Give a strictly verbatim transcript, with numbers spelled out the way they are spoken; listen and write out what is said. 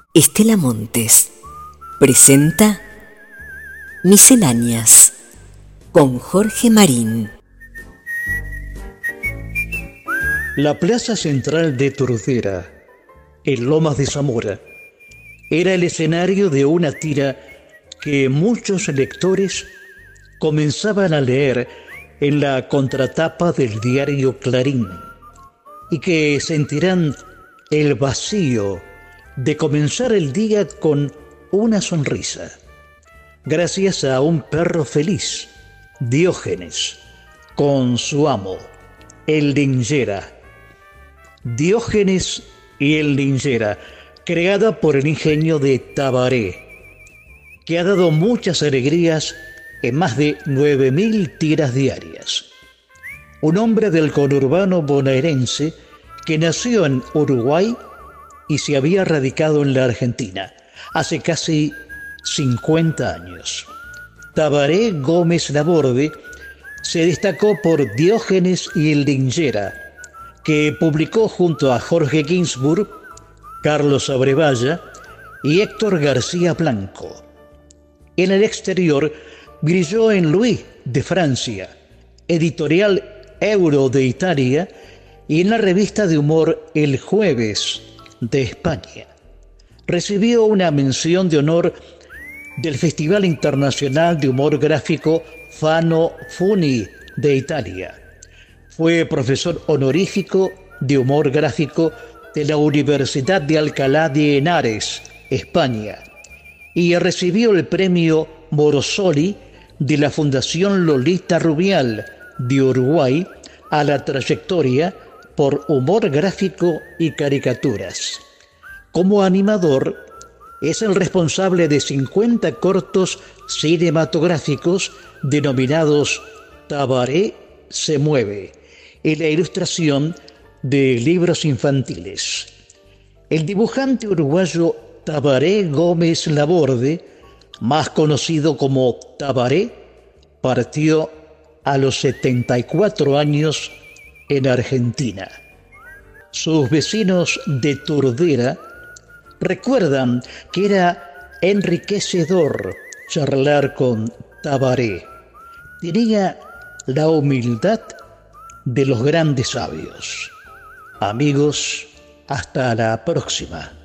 Estela Montes presenta Misceláneas con Jorge Marín. La plaza central de Tordera, en Lomas de Zamora, era el escenario de una tira que muchos lectores comenzaban a leer en la contratapa del diario Clarín y que sentirán el vacío de comenzar el día con una sonrisa, gracias a un perro feliz, Diógenes, con su amo, el Lingera. Diógenes y el Lingera, creada por el ingenio de Tabaré, que ha dado muchas alegrías en más de nueve mil tiras diarias. Un hombre del conurbano bonaerense que nació en Uruguay y se había radicado en la Argentina hace casi cincuenta años. Tabaré Gómez Laborde se destacó por Diógenes y el Lingera, que publicó junto a Jorge Ginsburg, Carlos Abrevaya y Héctor García Blanco. En el exterior brilló en Louis de Francia, Editorial Euro de Italia y en la revista de humor El Jueves de España. Recibió una mención de honor del Festival Internacional de Humor Gráfico Fano Funi de Italia. Fue profesor honorífico de humor gráfico de la Universidad de Alcalá de Henares, España, y recibió el premio Morosoli de la Fundación Lolita Rubial de Uruguay a la trayectoria por humor gráfico y caricaturas. Como animador, es el responsable de cincuenta cortos cinematográficos denominados Tabaré se mueve y la ilustración de libros infantiles. El dibujante uruguayo Tabaré Gómez Laborde, más conocido como Tabaré, partió a los setenta y cuatro años en Argentina. Sus vecinos de Tordera recuerdan que era enriquecedor charlar con Tabaré. Tenía la humildad de los grandes sabios. Amigos, hasta la próxima.